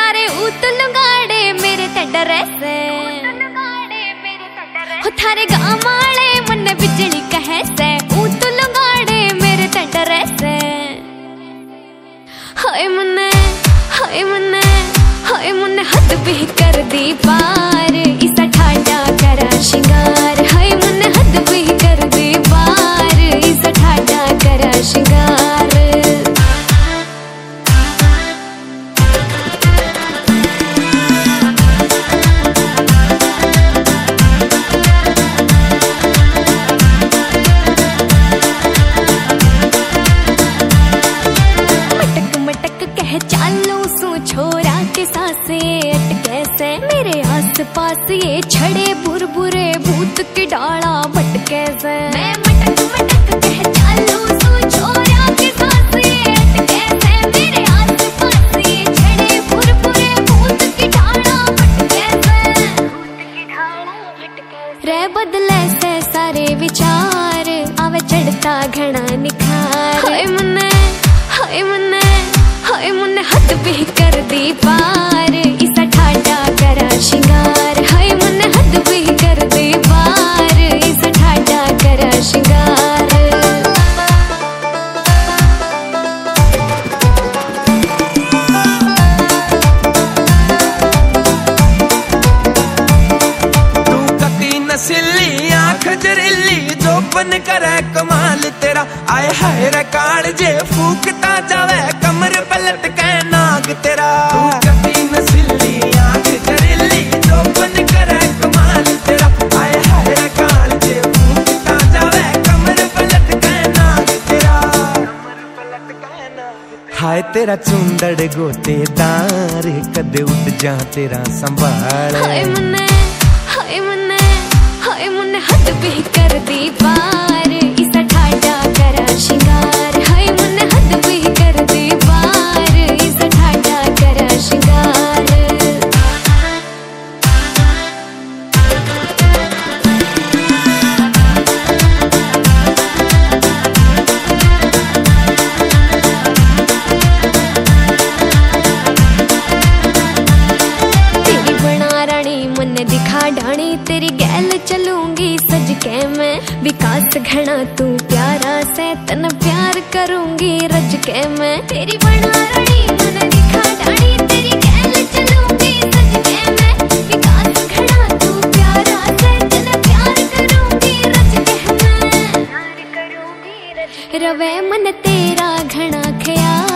थारे ऊत लुगाड़े मेरे ते डरे से, हो थारे गाँव वाले मन बिजली कहे से, ऊत लुगाड़े मेरे ते डरे से। हाय मने हाय मने हाय मने हद भी कर दी पार, इसा ठाडा करा शिंगार। हाय मने हद भी कर दी पार, इसा ठाडा करा शिंगार। चालू सू छोरा के सासे अटके से, मेरे आस पास ये छड़े बुरबुरे भूत के डाला भटके से। मैं मटक मटक कह चालू सू छोरा के सासे अटके से, मेरे आस पास ये छड़े बुरबुरे भूत के डाला भटके से। रे बदले से सारे विचार, आवे चढ़ता घना निखार। हाय मने हाय मने हाय मने हद भी कर दी पार, इसा ठाडा करा शिंगार। हाय मने हद भी कर दी पार, इसा ठाडा करा शिंगार। तू कती नसीली आंख जरीली, जो बन करे कमाल तेरा। आए हाय रे काल जे फूकता जावे, कमर पलट के नाग तेरा। तू कती नसीली आंख जरीली, जो बन करे कमाल तेरा। आए हाय रे काल जे फूकता जावे, कमर पलट के नाग तेरा। हाय तेरा चुंदड़ गोतेदार, कदे उड़ जा तेरा संभाल। हाय मने हाय मने हाय मने हद भी कर दी पार, इसा ठाडा करा शिंगार। हाय मने हद भी कर दी पार, इसा ठाडा करा शिंगार। तेरी बना रानी मन दिखा ढाणी, तेरी गैल चलूंगी सज के मैं। विकास घना तू प्यारा से, तन प्यार करूंगी रज के मैं। तेरी बना रानी मन दिखा ढाणी, तेरी गैल चलूंगी सज के मैं। विकास घना तू प्यारा से, तन प्यार करूंगी रज के मैं। रवे मन तेरा घना ख्याल,